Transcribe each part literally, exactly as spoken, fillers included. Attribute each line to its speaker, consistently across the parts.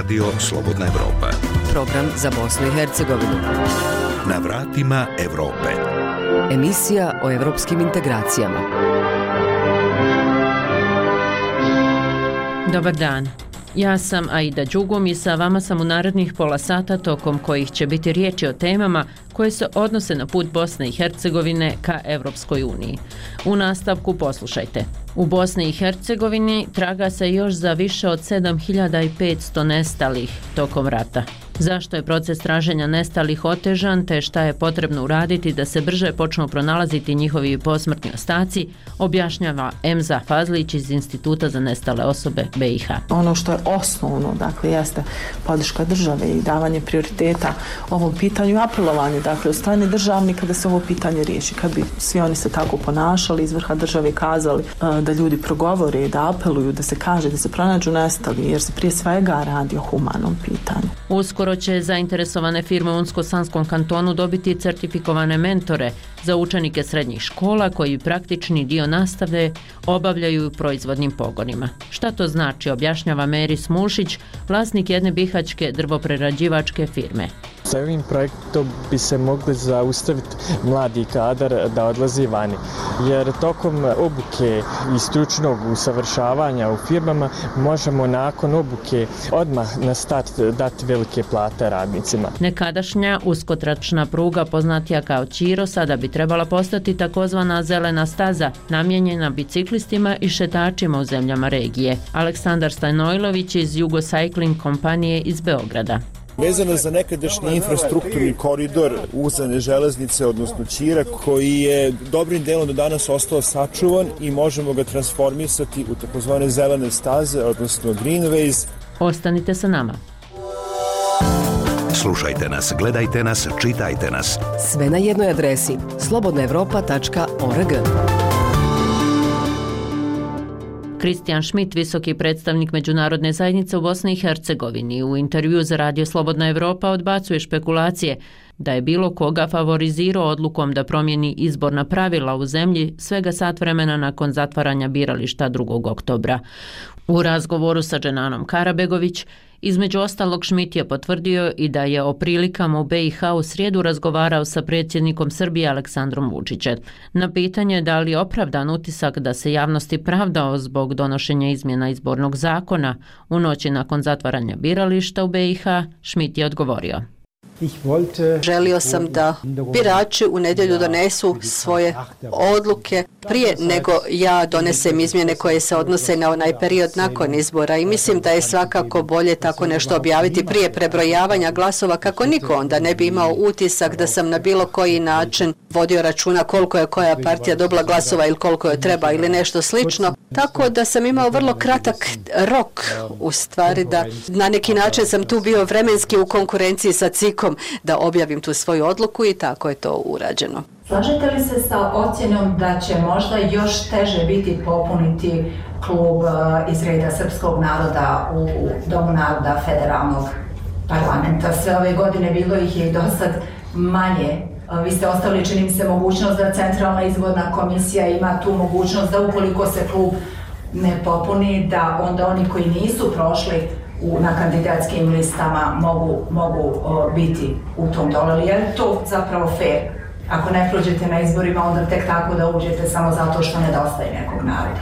Speaker 1: Radio Slobodna Evropa.
Speaker 2: Program za Bosnu i Hercegovinu.
Speaker 1: Na vratima Evrope.
Speaker 2: Emisija o evropskim integracijama.
Speaker 3: Dobar dan. Ja sam Aida Đugum i sa vama sam u narednih pola sata tokom kojih će biti riječi o temama koje se odnose na put Bosne i Hercegovine ka Evropskoj uniji. U nastavku poslušajte. U Bosni i Hercegovini traga se još za više od sedam hiljada petsto nestalih tokom rata. Zašto je proces traženja nestalih otežan, te šta je potrebno uraditi da se brže počnu pronalaziti njihovi posmrtni ostaci, objašnjava Emza Fazlić iz Instituta za nestale osobe B i H.
Speaker 4: Ono što je osnovno, dakle, jeste podrška države i davanje prioriteta ovom pitanju i apelovanje, dakle, od strane državnika da se ovo pitanje riješi. Kad bi svi oni se tako ponašali, iz vrha države kazali uh, da ljudi progovore, da apeluju, da se kaže, da se pronađu nestali, jer se prije svega radi o humanom pitanju.
Speaker 3: Uskoro će zainteresovane firme u Unsko-Sanskom kantonu dobiti certifikovane mentore za učenike srednjih škola koji praktični dio nastave obavljaju u proizvodnim pogonima. Šta to znači, objašnjava Meris Mulšić, vlasnik jedne bihaćke drvoprerađivačke firme.
Speaker 5: Sa ovim projektom bi se mogli zaustaviti mladi kadar da odlazi vani, jer tokom obuke i stručnog usavršavanja u firmama možemo nakon obuke odmah na start dati velike plate radnicima.
Speaker 3: Nekadašnja uskotračna pruga, poznatija kao Ćiro, sada bi trebala postati takozvana zelena staza, namijenjena biciklistima i šetačima u zemljama regije. Aleksandar Stajnojlović iz Jugocycling kompanije iz Beograda.
Speaker 6: Vezano za nekadašnji infrastrukturni koridor uzane železnice, odnosno Ćira, koji je dobrim delom do danas ostao sačuvan i možemo ga transformisati u takozvane zelene staze, odnosno greenways.
Speaker 3: Ostanite sa nama.
Speaker 1: Slušajte nas, gledajte nas, čitajte nas.
Speaker 2: Sve na jednoj adresi slobodna evropa tačka org.
Speaker 3: Kristijan Šmit, visoki predstavnik međunarodne zajednice u Bosni i Hercegovini, u intervju za Radio Slobodna Evropa odbacuje špekulacije da je bilo koga favorizirao odlukom da promijeni izborna pravila u zemlji svega sat vremena nakon zatvaranja birališta drugog oktobra. U razgovoru sa Dženanom Karabegović, između ostalog, Šmit je potvrdio i da je o prilikama u B i H u srijedu razgovarao sa predsjednikom Srbije Aleksandrom Vučićem. Na pitanje da li je opravdan utisak da se javnosti pravdao zbog donošenja izmjena izbornog zakona u noći nakon zatvaranja birališta u B i H, Šmit je odgovorio.
Speaker 7: Želio sam da birači u nedjelju donesu svoje odluke prije nego ja donesem izmjene koje se odnose na onaj period nakon izbora i mislim da je svakako bolje tako nešto objaviti prije prebrojavanja glasova kako niko onda ne bi imao utisak da sam na bilo koji način vodio računa koliko je koja partija dobila glasova ili koliko je treba ili nešto slično. Tako da sam imao vrlo kratak rok u stvari da na neki način sam tu bio vremenski u konkurenciji sa cikom da objavim tu svoju odluku i tako je to urađeno.
Speaker 8: Slažete li se sa ocjenom da će možda još teže biti popuniti klub iz reda srpskog naroda u Domu naroda federalnog parlamenta? Sve ove godine bilo ih je i dosad manje. Vi ste ostavili, čini mi se, mogućnost da Centralna izborna komisija ima tu mogućnost da ukoliko se klub ne popuni, da onda oni koji nisu prošli U, na kandidatskim listama mogu, mogu o, biti u tom dole. Je li to zapravo fair? Ako ne prođete na izborima, onda tek tako da uđete samo zato što nedostaje nekog naroda.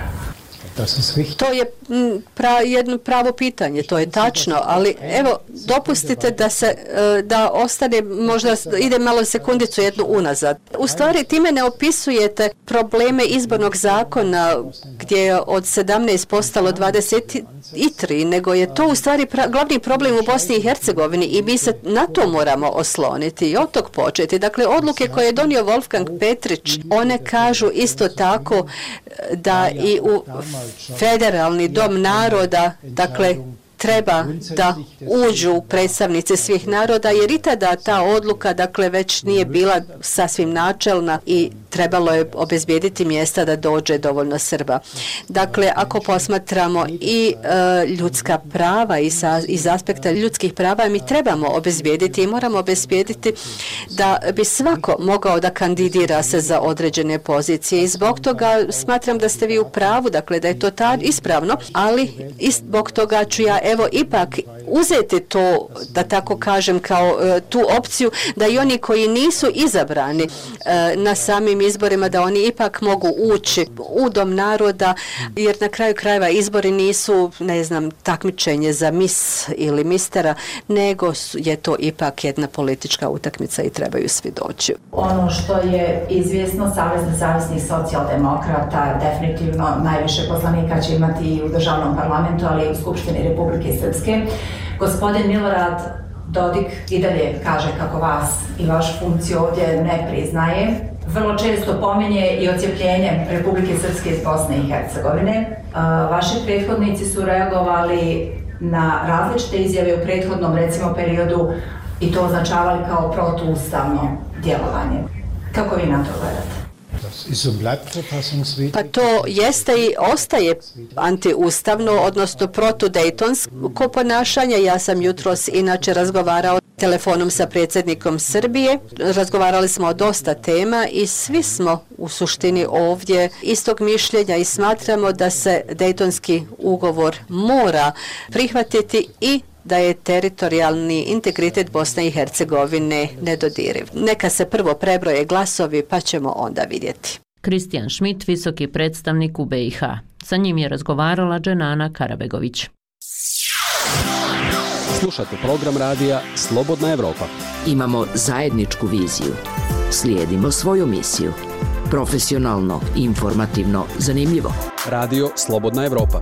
Speaker 7: To je pra, jedno pravo pitanje, to je tačno, ali evo, dopustite da se da ostane, možda ide malo sekundicu jednu unazad. U stvari time ne opisujete probleme izbornog zakona gdje je od sedamnaest postalo dvadeset tri, nego je to u stvari pra, glavni problem u Bosni i Hercegovini i mi se na to moramo osloniti i od tog početi. Dakle, odluke koje je donio Wolfgang Petrić, one kažu isto tako da i u Federalni dom naroda, dakle, treba da uđu predstavnici svih naroda, jer i tada ta odluka, dakle, već nije bila sasvim načelna i trebalo je obezbijediti mjesta da dođe dovoljno Srba. Dakle, ako posmatramo i e, ljudska prava i sa, iz aspekta ljudskih prava, mi trebamo obezbijediti i moramo obezbijediti da bi svako mogao da kandidira se za određene pozicije i zbog toga smatram da ste vi u pravu, dakle, da je to ta ispravno, ali i zbog toga ću ja evo ipak uzeti to, da tako kažem, kao tu opciju da i oni koji nisu izabrani na samim izborima, da oni ipak mogu ući u Dom naroda, jer na kraju krajeva izbori nisu, ne znam, takmičenje za mis ili mistera, nego je to ipak jedna politička utakmica i trebaju svi doći.
Speaker 8: Ono što je izvjesno, Savez nezavisnih socijaldemokrata definitivno najviše poslanika će imati i u državnom parlamentu, ali i u Skupštini Republike Srpske. Gospodin Milorad Dodik i dalje kaže kako vas i vašu funkciju ovdje ne priznaje. Vrlo često pominje i odcjepljenje Republike Srpske iz Bosne i Hercegovine. Vaši prethodnici su reagovali na različite izjave u prethodnom, recimo, periodu i to označavali kao protuustavno djelovanje. Kako vi na to gledate?
Speaker 7: Pa to jeste i ostaje antiustavno, odnosno protudejtonsko ponašanje. Ja sam jutros inače razgovarao telefonom sa predsjednikom Srbije. Razgovarali smo o dosta tema i svi smo u suštini ovdje istog mišljenja i smatramo da se Dejtonski ugovor mora prihvatiti i da je teritorijalni integritet Bosne i Hercegovine nedodiriv. Neka se prvo prebroje glasovi pa ćemo onda vidjeti.
Speaker 3: Kristijan Šmit, visoki predstavnik u B i H. Sa njim je razgovarala Dženana Karabegović.
Speaker 9: Slušate program radija Slobodna Evropa.
Speaker 2: Imamo zajedničku viziju. Slijedimo svoju misiju. Profesionalno, informativno, zanimljivo.
Speaker 9: Radio Slobodna Evropa.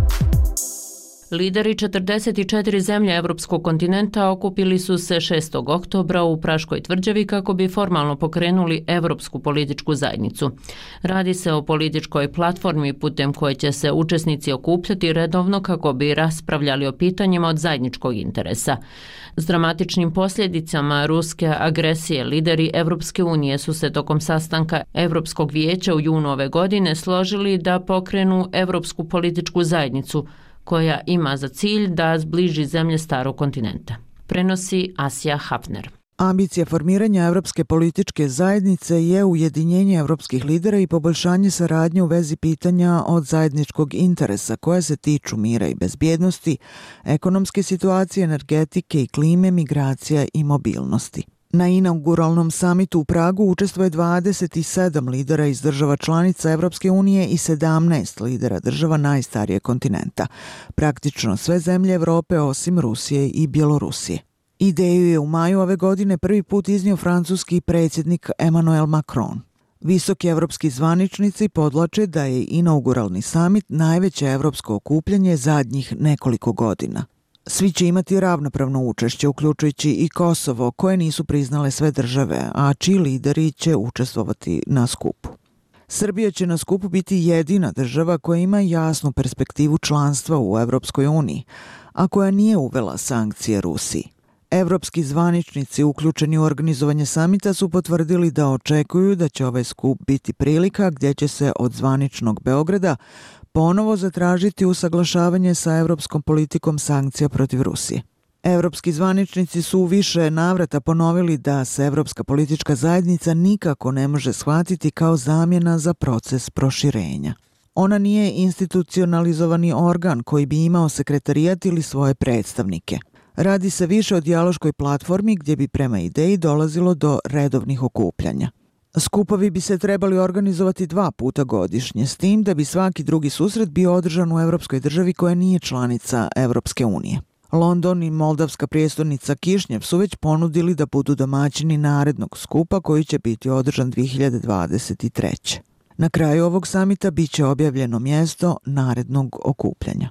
Speaker 3: Lideri četrdeset četiri zemlje evropskog kontinenta okupili su se šestog oktobra u Praškoj tvrđavi kako bi formalno pokrenuli Evropsku političku zajednicu. Radi se o političkoj platformi putem koje će se učesnici okupljati redovno kako bi raspravljali o pitanjima od zajedničkog interesa. S dramatičnim posljedicama ruske agresije lideri Evropske unije su se tokom sastanka Evropskog vijeća u junu ove godine složili da pokrenu Evropsku političku zajednicu koja ima za cilj da zbliži zemlje starog kontinenta. Prenosi Asija Hafner.
Speaker 10: Ambicija formiranja Evropske političke zajednice je ujedinjenje evropskih lidera i poboljšanje saradnje u vezi pitanja od zajedničkog interesa koje se tiču mira i bezbjednosti, ekonomske situacije, energetike i klime, migracija i mobilnosti. Na inauguralnom samitu u Pragu učestvuje dvadeset sedam lidera iz država članica Evropske unije i sedamnaest lidera država najstarijeg kontinenta. Praktično sve zemlje Evrope osim Rusije i Bjelorusije. Ideju je u maju ove godine prvi put iznio francuski predsjednik Emmanuel Macron. Visoki evropski zvaničnici podlače da je inauguralni samit najveće evropsko okupljanje zadnjih nekoliko godina. Svi će imati ravnopravno učešće, uključujući i Kosovo, koje nisu priznale sve države, a čiji lideri će učestvovati na skupu. Srbija će na skupu biti jedina država koja ima jasnu perspektivu članstva u Evropskoj uniji, a koja nije uvela sankcije Rusiji. Evropski zvaničnici uključeni u organizovanje samita su potvrdili da očekuju da će ovaj skup biti prilika gdje će se od zvaničnog Beograda ponovo zatražiti usaglašavanje sa evropskom politikom sankcija protiv Rusije. Evropski zvaničnici su u više navrata ponovili da se Evropska politička zajednica nikako ne može shvatiti kao zamjena za proces proširenja. Ona nije institucionalizovani organ koji bi imao sekretarijat ili svoje predstavnike. Radi se više o dijaloškoj platformi gdje bi prema ideji dolazilo do redovnih okupljanja. Skupovi bi se trebali organizovati dva puta godišnje, s tim da bi svaki drugi susret bio održan u evropskoj državi koja nije članica Evropske unije. London i moldavska prijestolnica Kišnjev su već ponudili da budu domaćini narednog skupa koji će biti održan dvije hiljade dvadeset treće. Na kraju ovog samita bit će objavljeno mjesto narednog okupljanja.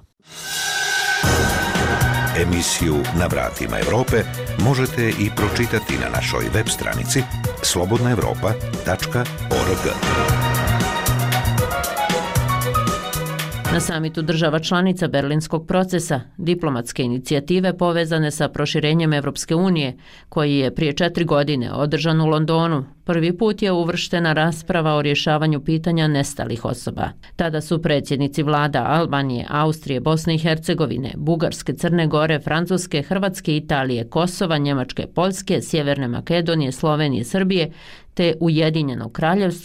Speaker 1: Emisiju Na vratima Evrope možete i pročitati na našoj web stranici slobodna evropa tačka org.
Speaker 3: Na samitu država članica Berlinskog procesa, diplomatske inicijative povezane sa proširenjem Evropske unije, koji je prije četiri godine održan u Londonu, prvi put je uvrštena rasprava o rješavanju pitanja nestalih osoba. Tada su predsjednici vlada Albanije, Austrije, Bosne i Hercegovine, Bugarske, Crne Gore, Francuske, Hrvatske, Italije, Kosova, Njemačke, Poljske, Sjeverne Makedonije, Slovenije, Srbije te Ujedinjenog kraljevstva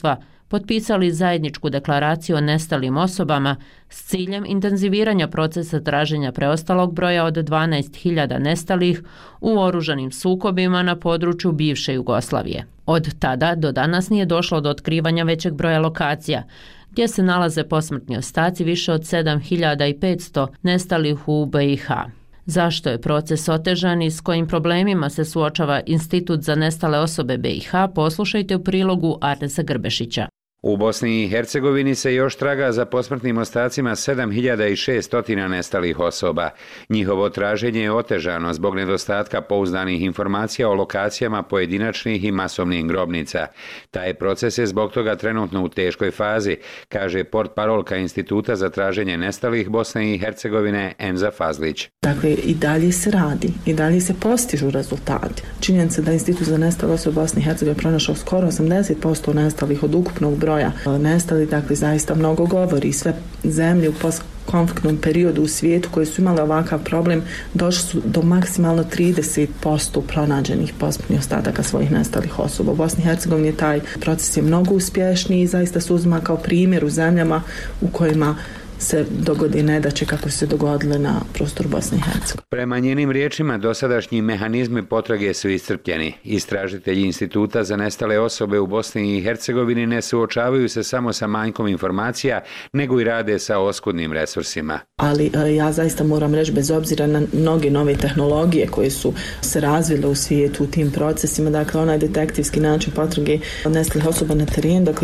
Speaker 3: potpisali zajedničku deklaraciju o nestalim osobama s ciljem intenziviranja procesa traženja preostalog broja od dvanaest hiljada nestalih u oružanim sukobima na području bivše Jugoslavije. Od tada do danas nije došlo do otkrivanja većeg broja lokacija, gdje se nalaze posmrtni ostaci više od sedam hiljada petsto nestalih u B i H. Zašto je proces otežan i s kojim problemima se suočava Institut za nestale osobe B i H, poslušajte u prilogu Arnesa Grbešića.
Speaker 11: U Bosni i Hercegovini se još traga za posmrtnim ostacima sedam hiljada šesto nestalih osoba. Njihovo traženje je otežano zbog nedostatka pouzdanih informacija o lokacijama pojedinačnih i masovnih grobnica. Taj proces je zbog toga trenutno u teškoj fazi, kaže portparolka Instituta za traženje nestalih Bosne i Hercegovine Emza Fazlić.
Speaker 4: Dakle, i dalje se radi, i dalje se postižu rezultati. Činjenica da Institut za nestale osobe Bosne i Hercegovine pronašao skoro osamdeset posto nestalih od ukupnog broja broja nestali, dakle zaista mnogo govori. Sve zemlje u postkonfliktnom periodu u svijetu koje su imale ovakav problem došli su do maksimalno trideset posto pronađenih posmrtnih ostataka svojih nestalih osoba. U Bosni i Hercegovini taj proces je mnogo uspješniji i zaista se uzima kao primjer u zemljama u kojima se dogodi nedaće kako se dogodile na prostoru Bosne i Hercegovine.
Speaker 11: Prema njenim riječima, dosadašnji mehanizmi potrage su iscrpljeni. Istražitelji Instituta za nestale osobe u Bosni i Hercegovini ne suočavaju se samo sa manjkom informacija, nego i rade sa oskudnim resursima.
Speaker 4: Ali ja zaista moram reći, bez obzira na mnoge nove tehnologije koje su se razvile u svijetu u tim procesima, dakle onaj detektivski način potrage nestalih osoba na terenu, dakle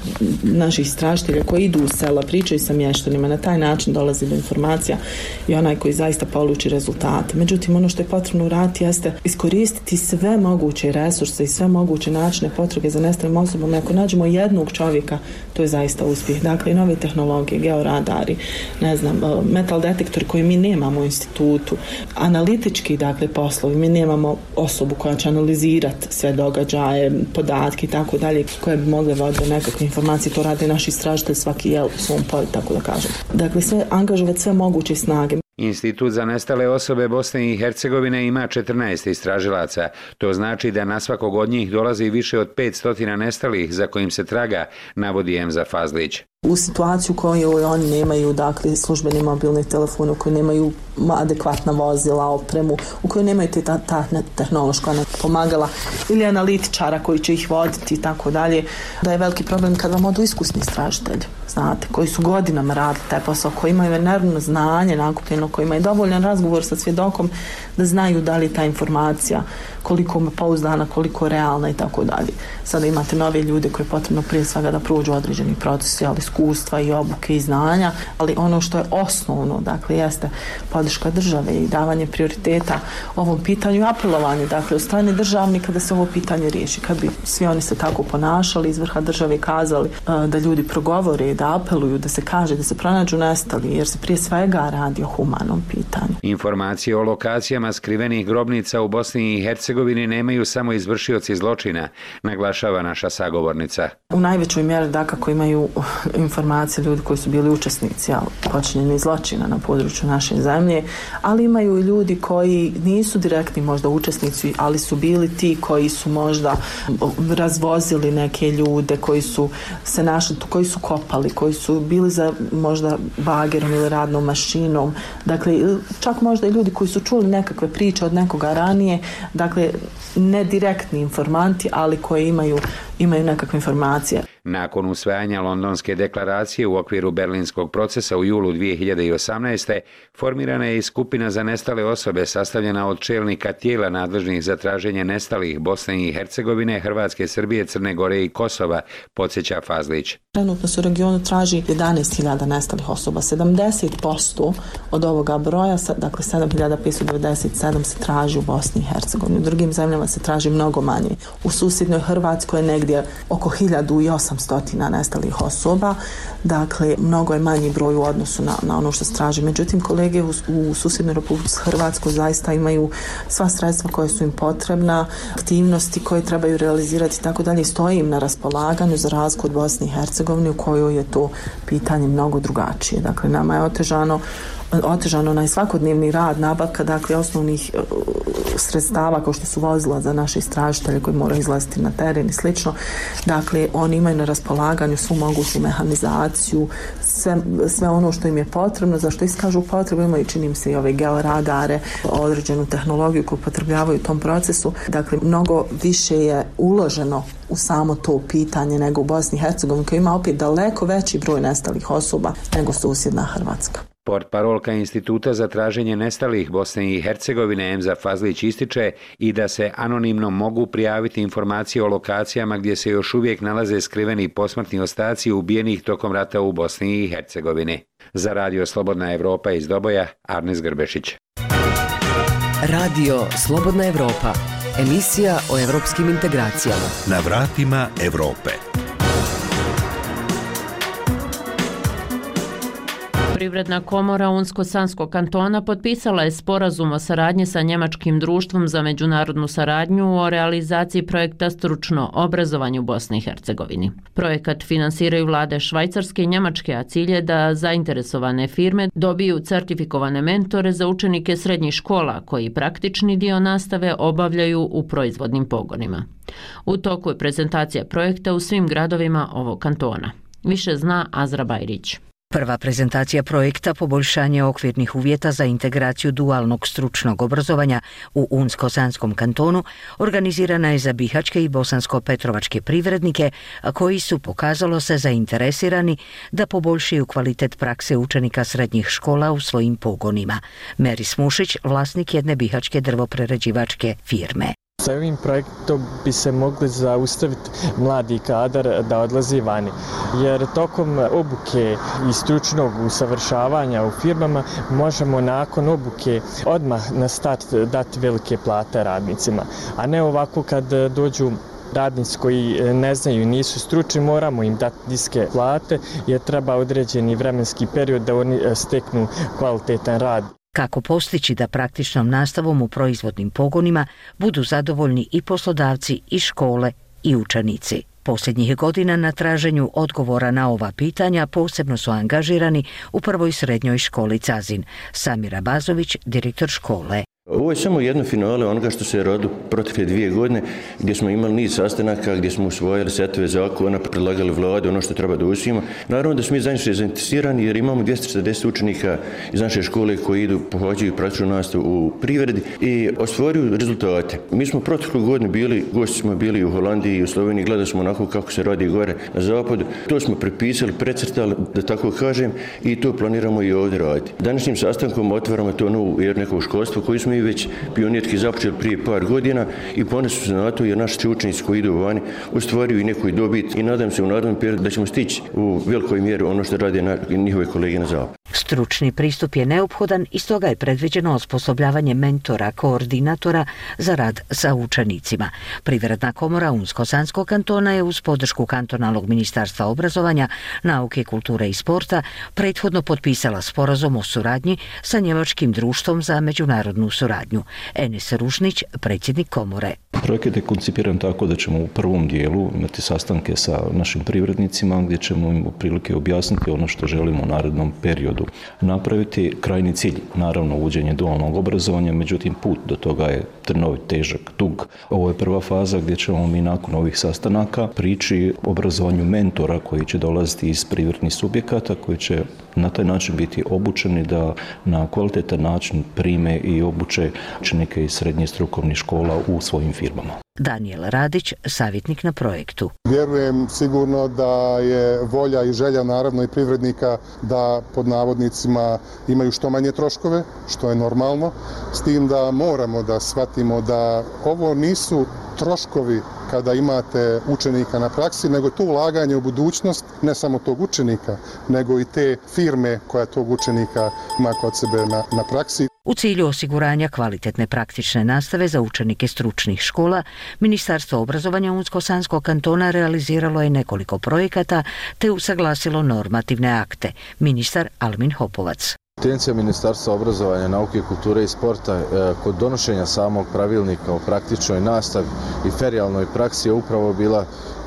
Speaker 4: naših istražitelja koji idu u sela, pričaju sa mještanima, na taj način dolazi do informacija i onaj koji zaista poluči rezultate. Međutim, ono što je potrebno uraditi jeste iskoristiti sve moguće resurse i sve moguće načine potrage za nestalim osobama. Ako nađemo jednog čovjeka, to je zaista uspjeh. Dakle, i nove tehnologije, georadari, ne znam, metal detektor koji mi nemamo u institutu, analitički, dakle, poslovi, mi nemamo osobu koja će analizirati sve događaje, podatke i tako dalje, koje bi mogle voditi nekakve informacije. To rade naši istražitelji svaki jel u svom polju, tako da kažem. Dakle, sve angažovati sve moguće snage.
Speaker 11: Institut za nestale osobe Bosne i Hercegovine ima četrnaest istražilaca. To znači da na svakog od njih dolazi više od petsto nestalih za kojim se traga, navodi Emza Fazlić.
Speaker 4: U situaciju koju oni nemaju, dakle, službeni mobilni telefon, u kojoj nemaju adekvatna vozila, opremu, u kojoj nemaju te ta, ta tehnološka pomagala ili analitičara koji će ih voditi i tako dalje, da je veliki problem kad vam odu iskusni istražitelji, znate, koji su godinama radili taj posao, koji imaju enormno znanje nakupljeno, koji imaju dovoljan razgovor sa svjedokom da znaju da li ta informacija koliko pouzdana, koliko realna i tako dalje. Sada imate nove ljude koje je potrebno prije svega da prođu određeni procesi, ali iskustva i obuke i znanja, ali ono što je osnovno, dakle, jeste podrška države i davanje prioriteta ovom pitanju i apelovanje, dakle, od strane državnika da se ovo pitanje riješi. Kad bi svi oni se tako ponašali, iz vrha države kazali da ljudi progovore, da apeluju, da se kaže, da se pronađu nestali, jer se prije svega radi o humanom pitanju.
Speaker 11: Informacije o lokacijama skrivenih grobnica u Bosni i Hercegovini nemaju samo izvršioci zločina, naglašava naša sagovornica.
Speaker 4: U najvećoj mjeri dakako imaju informacije ljudi koji su bili učesnici počinjenih zločina na području naše zemlje, ali imaju i ljudi koji nisu direktni možda učesnici, ali su bili ti koji su možda razvozili neke ljude, koji su se našli, koji su kopali, koji su bili za možda bagerom ili radnom mašinom, dakle čak možda i ljudi koji su čuli nekakve priče od nekoga ranije, dakle ne direktni informanti, ali koji imaju, imaju nekakve informacije.
Speaker 11: Nakon usvajanja Londonske deklaracije u okviru Berlinskog procesa u julu dvije hiljade osamnaeste. formirana je i skupina za nestale osobe sastavljena od čelnika tijela nadležnih za traženje nestalih Bosne i Hercegovine, Hrvatske, Srbije, Crne Gore i Kosova, podsjeća Fazlić.
Speaker 4: Trenutno se u regionu traži jedanaest hiljada nestalih osoba. sedamdeset posto od ovoga broja, dakle sedam hiljada petsto devedeset sedam se traži u Bosni i Hercegovini. U drugim zemljama se traži mnogo manje. U susjednoj Hrvatskoj je negdje oko hiljadu i osamsto nestalih osoba, dakle mnogo je manji broj u odnosu na, na ono što se traži. Međutim, kolege u, u susjednoj Republici Hrvatskoj zaista imaju sva sredstva koje su im potrebna, aktivnosti koje trebaju realizirati i tako dalje, stoji im na raspolaganju za razliku od Bosne i Hercegovine u kojoj je to pitanje mnogo drugačije. Dakle, nama je otežano otežan onaj svakodnevni rad, nabavka dakle osnovnih sredstava kao što su vozila za naše istražitelje koji moraju izlaziti na teren i slično. Dakle, oni imaju na raspolaganju svu moguću mehanizaciju, sve, sve ono što im je potrebno, za što iskažu potrebu, imaju čini mi se i ove georadare, određenu tehnologiju koju upotrebljavaju u tom procesu. Dakle, mnogo više je uloženo u samo to pitanje nego u Bosni i Hercegovini, koja ima opet daleko veći broj nestalih osoba nego susjedna Hrvatska.
Speaker 11: Portparolka Instituta za traženje nestalih Bosne i Hercegovine Emza Fazlić ističe i da se anonimno mogu prijaviti informacije o lokacijama gdje se još uvijek nalaze skriveni posmrtni ostaci ubijenih tokom rata u Bosni i Hercegovini. Za Radio Slobodna Evropa iz Doboja, Arnes Grbešić.
Speaker 2: Radio Slobodna Evropa, emisija o evropskim integracijama.
Speaker 1: Na vratima Evrope.
Speaker 3: Privredna komora Unsko-Sanskog kantona potpisala je sporazum o saradnji sa Njemačkim društvom za međunarodnu saradnju o realizaciji projekta Stručno obrazovanje u Bosni i Hercegovini. Projekat finansiraju vlade Švajcarske i Njemačke, a cilj je da zainteresovane firme dobiju certifikovane mentore za učenike srednjih škola koji praktični dio nastave obavljaju u proizvodnim pogonima. U toku je prezentacija projekta u svim gradovima ovog kantona. Više zna Azra Bajrić.
Speaker 12: Prva prezentacija projekta poboljšanje okvirnih uvjeta za integraciju dualnog stručnog obrazovanja u Unsko-Sanskom kantonu organizirana je za bihačke i bosansko-petrovačke privrednike, koji su, pokazalo se, zainteresirani da poboljšaju kvalitet prakse učenika srednjih škola u svojim pogonima. Meris Mušić, vlasnik jedne bihačke drvoprerađivačke firme.
Speaker 5: Sa ovim projektom bi se mogli zaustaviti mladi kadar da odlazi vani, jer tokom obuke i stručnog usavršavanja u firmama možemo nakon obuke odmah na start dati velike plate radnicima, a ne ovako kad dođu radnici koji ne znaju i nisu stručni, moramo im dati niske plate jer treba određeni vremenski period da oni steknu kvalitetan rad.
Speaker 12: Kako postići da praktičnom nastavom u proizvodnim pogonima budu zadovoljni i poslodavci, i škole, i učenici. Posljednjih godina na traženju odgovora na ova pitanja posebno su angažirani u prvoj srednjoj školi Cazin. Samir Abazović, direktor škole.
Speaker 13: Ovo je samo jedno finale onoga što se je rodilo protekle dvije godine, gdje smo imali niz sastanaka, gdje smo usvojili setove zakona, predlagali vlade ono što treba da usvojimo. Naravno da smo mi zainteresirani jer imamo dvjesto četrdeset učenika iz naše škole koji idu, pohađaju praktičnu nastavu u privredi i ostvaruju rezultate. Mi smo proteklu godinu bili, gosti smo bili u Holandiji i u Sloveniji, gledali smo onako kako se radi gore na zapadu. To smo prepisali, precrtali, da tako kažem, i to planiramo i ovdje raditi. Današnjim sastankom otvaramo to novu jer neko školstvo koji smo i već pionirski započeli prije par godina i ponesu se na to jer naši učenici koji idu vani ostvaruju i neku dobit i nadam se u narednom periodu da ćemo stići u velikoj mjeri ono što rade na, njihove kolege na zapadu.
Speaker 12: Stručni pristup je neophodan i stoga je predviđeno osposobljavanje mentora, koordinatora za rad sa učenicima. Privredna komora Unsko-Sanskog kantona je uz podršku kantonalnog ministarstva obrazovanja, nauke, kulture i sporta prethodno potpisala sporazum o suradnji sa Njemačkim društvom za međunarodnu suradnju. Enes Rušnić, predsjednik komore.
Speaker 14: Projekat je koncipiran tako da ćemo u prvom dijelu imati sastanke sa našim privrednicima gdje ćemo im prilike objasniti ono što želimo u narednom periodu napraviti. Krajni cilj, naravno, uvođenje dualnog obrazovanja, međutim put do toga je trnovit, težak, dug. Ovo je prva faza gdje ćemo mi nakon ovih sastanaka prići obrazovanju mentora koji će dolaziti iz privrednih subjekata, koji će na taj način biti obučeni da na kvalitetan način prime i obuče učenike iz srednjih strukovnih škola u svojim firmama.
Speaker 12: Daniel Radić, savjetnik na projektu.
Speaker 15: Vjerujem sigurno da je volja i želja naravno i privrednika da pod navodnicima imaju što manje troškove, što je normalno, s tim da moramo da shvatimo da ovo nisu troškovi kada imate učenika na praksi, nego to ulaganje u budućnost ne samo tog učenika, nego i te firme koja tog učenika ima kod sebe na, na praksi.
Speaker 12: U cilju osiguranja kvalitetne praktične nastave za učenike stručnih škola, Ministarstvo obrazovanja Unsko-Sanskog kantona realiziralo je nekoliko projekata te usaglasilo normativne akte. Ministar Almin Hopovac.
Speaker 16: Intencija Ministarstva obrazovanja, nauke, kulture i sporta e, kod donošenja samog pravilnika o praktičnoj nastavi i ferijalnoj praksi je upravo bila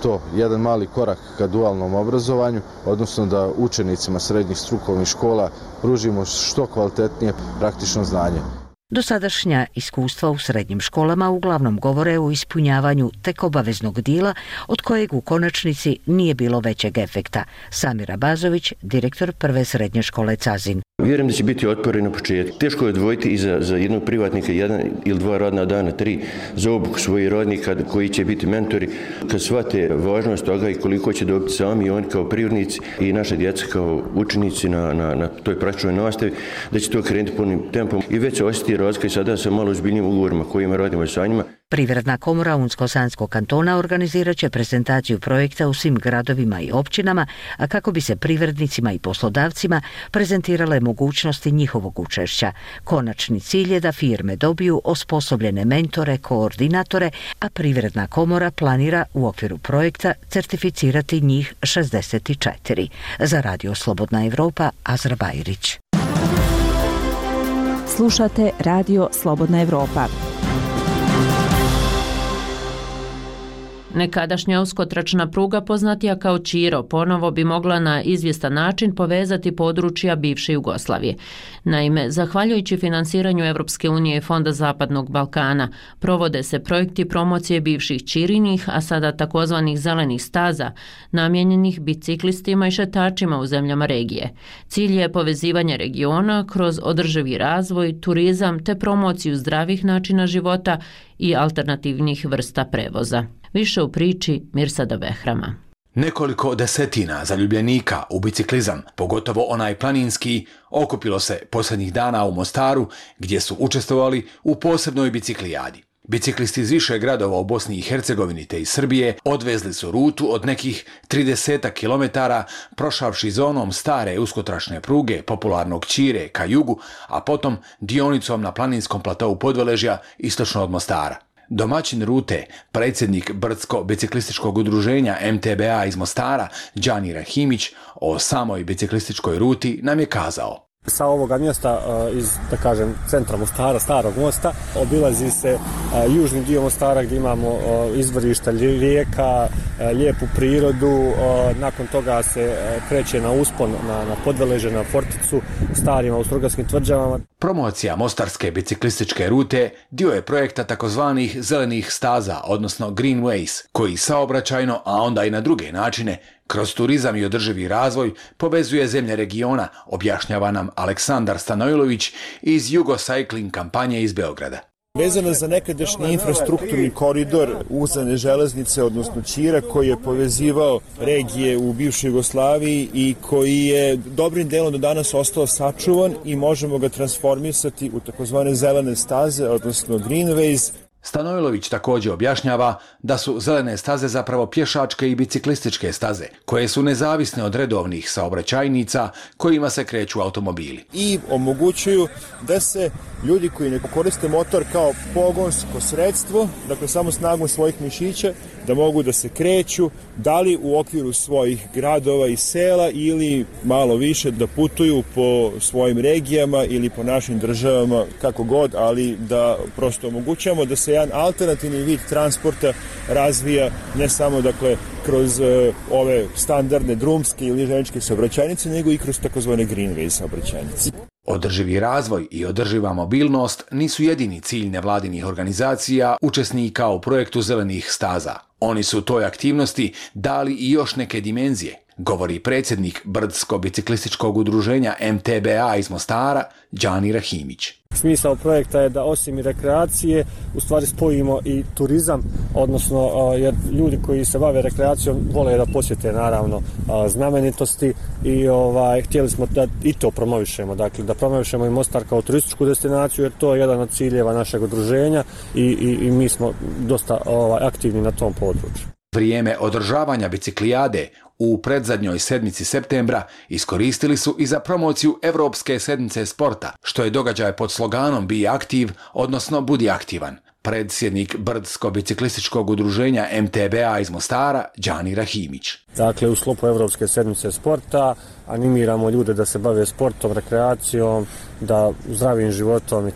Speaker 16: to jedan mali korak ka dualnom obrazovanju, odnosno da učenicima srednjih strukovnih škola pružimo što kvalitetnije praktično znanje.
Speaker 12: Dosadašnja iskustva u srednjim školama uglavnom govore o ispunjavanju tek obaveznog dijela od kojeg u konačnici nije bilo većeg efekta. Samir Abazović, direktor prve srednje škole Cazin.
Speaker 13: Vjerujem da će biti otpori na početku. Teško je odvojiti i za, za jednog privatnika jedan ili dva radna dana, tri, za obuku svojih radnika koji će biti mentori. Kad shvate važnost toga i koliko će dobiti sami oni kao privrednici i naša djeca kao učenici na, na, na toj praktičnoj nastavi, da će to krenuti punim tempom i već se osjeti razlika i sada sa malo ozbiljnijim ugovorima kojima radimo sa njima.
Speaker 12: Privredna komora Unsko-Sanskog kantona organizirat će prezentaciju projekta u svim gradovima i općinama, a kako bi se privrednicima i poslodavcima prezentirale mogućnosti njihovog učešća. Konačni cilj je da firme dobiju osposobljene mentore, koordinatore, a Privredna komora planira u okviru projekta certificirati njih šezdeset četiri. Za Radio Slobodna Evropa, Azra Bajrić.
Speaker 17: Slušate Radio Slobodna Evropa.
Speaker 3: Nekadašnja uskotračna pruga, poznatija kao Čiro, ponovo bi mogla na izvjestan način povezati područja bivše Jugoslavije. Naime, zahvaljujući finansiranju Evropske unije i Fonda Zapadnog Balkana, provode se projekti promocije bivših Čirinih, a sada takozvanih zelenih staza, namijenjenih biciklistima i šetačima u zemljama regije. Cilj je povezivanje regiona kroz održivi razvoj, turizam te promociju zdravih načina života i alternativnih vrsta prevoza. Više u priči Mirsada Behrama.
Speaker 18: Nekoliko desetina zaljubljenika u biciklizam, pogotovo onaj planinski, okupilo se posljednjih dana u Mostaru, gdje su učestvovali u posebnoj biciklijadi. Biciklisti iz više gradova u Bosni i Hercegovini te iz Srbije odvezli su rutu od nekih trideset kilometara, prošavši zonom stare uskotračne pruge popularnog Čire ka jugu, a potom dionicom na planinskom platou Podveležja istočno od Mostara. Domaćin rute, predsjednik Brdsko-biciklističkog udruženja M T B A iz Mostara, Đani Rahimić, o samoj biciklističkoj ruti nam je kazao.
Speaker 19: Sa ovoga mjesta iz, da kažem, centra Mostara, starog mosta, obilazi se južni dio Mostara gdje imamo izvorišta rijeka, lijepu prirodu, nakon toga se kreće na uspon, na, na Podveleže, na Forticu, starim austrougarskim tvrđavama.
Speaker 18: Promocija mostarske biciklističke rute dio je projekta takozvanih zelenih staza, odnosno Green Ways, koji saobraćajno, a onda i na druge načine, kroz turizam i održivi razvoj povezuje zemlje regiona, objašnjava nam Aleksandar Stanojlović iz Jugocycling kampanje iz Beograda.
Speaker 6: Vezano za nekadašnji infrastrukturni koridor uzane železnice, odnosno Čira, koji je povezivao regije u bivšoj Jugoslaviji i koji je dobrim delom do danas ostao sačuvan i možemo ga transformisati u takozvane zelene staze, odnosno Greenways.
Speaker 18: Stanojlović također objašnjava da su zelene staze zapravo pješačke i biciklističke staze, koje su nezavisne od redovnih saobraćajnica kojima se kreću automobili.
Speaker 6: I omogućuju da se ljudi koji ne koriste motor kao pogonsko sredstvo, dakle samo snagom svojih mišića, da mogu da se kreću, da li u okviru svojih gradova i sela ili malo više da putuju po svojim regijama ili po našim državama, kako god, ali da prosto omogućamo da se jedan alternativni vid transporta razvija ne samo dakle kroz uh, ove standardne drumske ili željezničke saobraćajnice, nego i kroz takozvane Greenway saobraćajnice.
Speaker 18: Održivi razvoj i održiva mobilnost nisu jedini cilj nevladinih organizacija učesnika u projektu zelenih staza. Oni su toj aktivnosti dali i još neke dimenzije, govori predsjednik Brdsko-biciklističkog udruženja M T B A iz Mostara, Đani Rahimić.
Speaker 19: Smisao projekta je da osim i rekreacije u stvari spojimo i turizam, odnosno jer ljudi koji se bave rekreacijom vole da posjete naravno znamenitosti i ovaj, htjeli smo da i to promovišemo, dakle da promovišemo i Mostar kao turističku destinaciju jer to je jedan od ciljeva našeg udruženja i, i, i mi smo dosta ovaj, aktivni na tom području.
Speaker 18: Vrijeme održavanja biciklijade u predzadnjoj sedmici septembra iskoristili su i za promociju Evropske sedmice sporta, što je događaj pod sloganom Bi aktiv, odnosno Budi aktivan. Predsjednik Brdsko-biciklističkog udruženja M T B A iz Mostara, Đani Rahimić.
Speaker 19: Dakle, u sklopu Evropske sedmice sporta animiramo ljude da se bave sportom, rekreacijom, da zdravim životom i tako.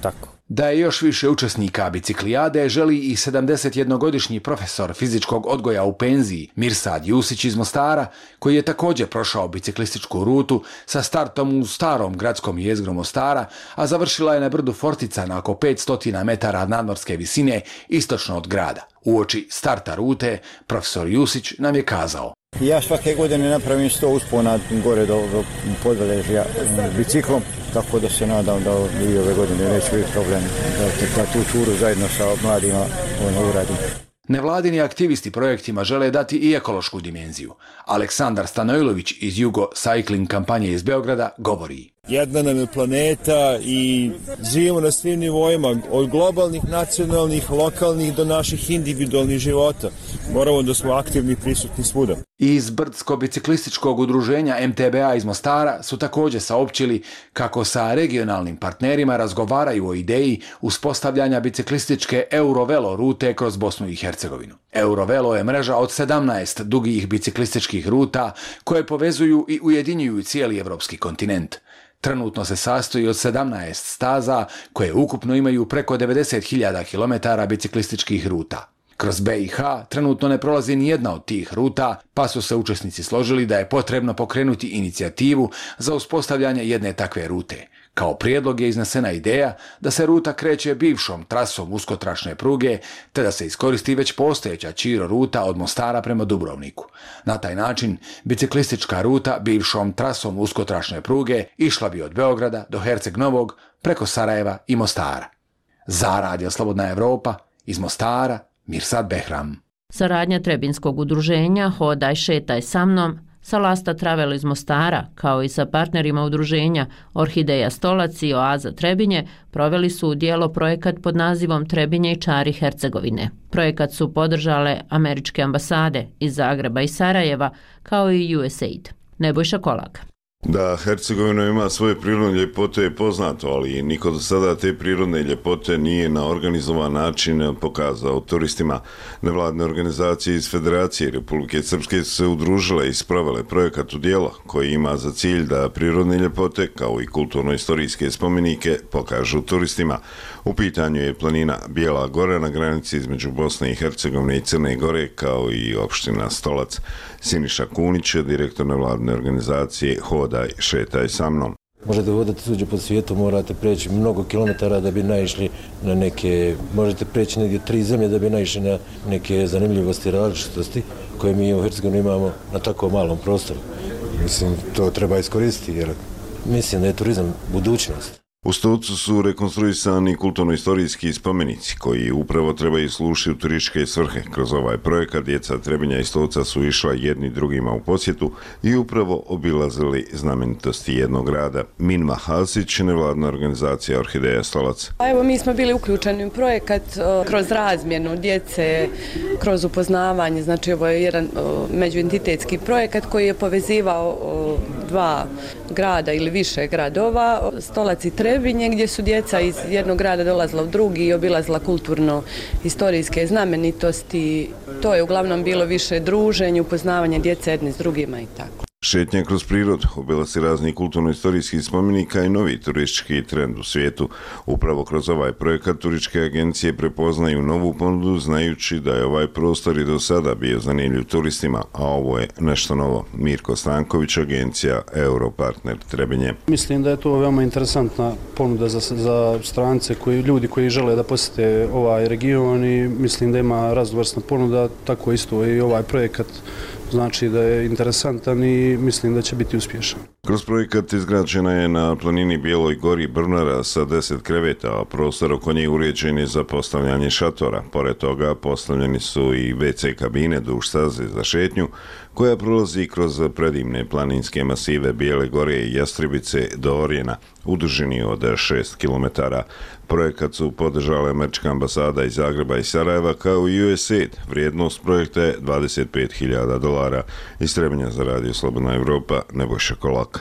Speaker 18: Da je još više učesnika biciklijade želi i sedamdesetjednogodišnji profesor fizičkog odgoja u penziji Mirsad Jusić iz Mostara, koji je također prošao biciklističku rutu sa startom u starom gradskom jezgru Mostara, a završila je na brdu Fortica na oko petsto metara nadmorske visine istočno od grada. Uoči starta rute, profesor Jusić nam je kazao:
Speaker 20: Ja svake godine napravim sto uspona gore do, do podveležja biciklom, tako da se nadam da i ove godine neće biti problem da, da tu turu zajedno sa mladima ono uradim.
Speaker 18: Nevladini aktivisti projektima žele dati i ekološku dimenziju. Aleksandar Stanojlović iz Jugo Cycling kampanje iz Beograda govori:
Speaker 6: Jedna nam je planeta i živimo na svim nivoima, od globalnih, nacionalnih, lokalnih do naših individualnih života. Moramo da smo aktivni i prisutni svuda.
Speaker 18: Iz Brdsko-biciklističkog udruženja M T B A iz Mostara su također saopćili kako sa regionalnim partnerima razgovaraju o ideji uspostavljanja biciklističke Eurovelo rute kroz Bosnu i Hercegovinu. Eurovelo je mreža od sedamnaest dugih biciklističkih ruta koje povezuju i ujedinjuju cijeli evropski kontinent. Trenutno se sastoji od sedamnaest staza koje ukupno imaju preko devedeset hiljada kilometara biciklističkih ruta. Kroz B i H trenutno ne prolazi ni jedna od tih ruta, pa su se učesnici složili da je potrebno pokrenuti inicijativu za uspostavljanje jedne takve rute. Kao prijedlog je iznesena ideja da se ruta kreće bivšom trasom uskotračne pruge, te da se iskoristi već postojeća Čiro ruta od Mostara prema Dubrovniku. Na taj način, biciklistička ruta bivšom trasom uskotračne pruge išla bi od Beograda do Herceg Novog preko Sarajeva i Mostara. Za Radio Slobodna Evropa, iz Mostara, Mirsad Behram.
Speaker 3: Saradnja Trebinskog udruženja Hodaj, šetaj sa mnom sa Lasta Travel iz Mostara, kao i sa partnerima udruženja Orhideja Stolac i Oaza Trebinje, proveli su u djelo projekat pod nazivom Trebinje i čari Hercegovine. Projekat su podržale američke ambasade iz Zagreba i Sarajeva, kao i U S A I D. Nebojša Kolak.
Speaker 21: Da Hercegovina ima svoje prirodne ljepote je poznato, ali niko do sada te prirodne ljepote nije na organizovan način pokazao turistima. Nevladne organizacije iz Federacije Republike Srpske su se udružile i sprovele projekat u djelo koji ima za cilj da prirodne ljepote kao i kulturno-istorijske spomenike pokažu turistima. U pitanju je planina Bijela Gora na granici između Bosne i Hercegovine i Crne Gore, kao i opština Stolac. Siniša Kunić, direktor nevladne organizacije Hodaj, šetaj sa mnom.
Speaker 22: Možete hodati tuđe po svijetu, morate preći mnogo kilometara da bi naišli na neke, možete preći negdje tri zemlje da bi naišli na neke zanimljivosti, različitosti koje mi u Hercegovini imamo na tako malom prostoru. Mislim, to treba iskoristiti jer mislim da je turizam budućnost.
Speaker 21: U Stocu su rekonstruisani kulturno-istorijski spomenici koji upravo trebaju služiti u turističke svrhe. Kroz ovaj projekat djeca Trebinja i Stoca su išla jedni drugima u posjetu i upravo obilazili znamenitosti jednog grada. Minma Hasić, nevladna organizacija Orhideja Stolac.
Speaker 23: Evo, mi smo bili uključeni u projekat kroz razmjenu djece, kroz upoznavanje. Znači, ovo je jedan međuentitetski projekat koji je povezivao dva grada ili više gradova, Stolac i Trebinje, gdje su djeca iz jednog grada dolazila u drugi i obilazila kulturno-istorijske znamenitosti. To je uglavnom bilo više druženje, upoznavanje djece jedni s drugima i tako.
Speaker 21: Šetnja kroz prirodu, obilasci raznih kulturno-istorijskih spomenika i novi turistički trend u svijetu. Upravo kroz ovaj projekat turističke agencije prepoznaju novu ponudu, znajući da je ovaj prostor i do sada bio zanimljiv turistima, a ovo je nešto novo. Mirko Stanković, agencija Europartner Trebinje.
Speaker 24: Mislim da je to veoma interesantna ponuda za, za strance, koji, ljudi koji žele da posjete ovaj region i mislim da ima raznovrsna ponuda, tako isto i ovaj projekat. Znači da je interesantan i mislim da će biti uspješan.
Speaker 21: Kroz projekat izgrađena je na planini Bijeloj Gori Brnara sa deset kreveta, a prostor oko nje uređen je za postavljanje šatora. Pored toga postavljeni su i ve ce kabine duž staze za šetnju, koja prolazi kroz predivne planinske masive Bijele Gore i Jastribice do Orjena, u dužini od šest kilometara. Projekat su podržale američka ambasada iz Zagreba i Sarajeva, kao i U S A I D. Vrijednost projekta je dvadeset pet hiljada dolara. Iz Trebinja za Radio Slobodna Evropa, Nebojša Kolak.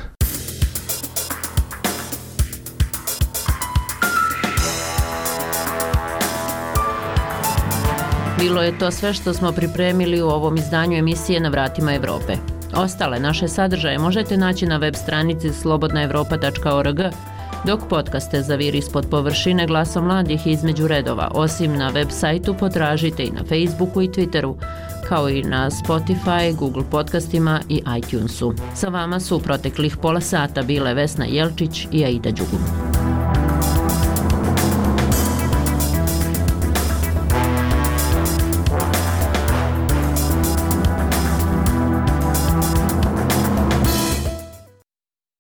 Speaker 3: Bilo je to sve što smo pripremili u ovom izdanju emisije Na vratima Evrope. Ostale naše sadržaje možete naći na web stranici slobodna evropa tačka org, dok podcaste Zaviri ispod površine Glasom mladih između redova, osim na web sajtu, potražite i na Facebooku i Twitteru, kao i na Spotify, Google podcastima i iTunesu. Sa vama su u proteklih pola sata bile Vesna Jelčić i Aida Đugum.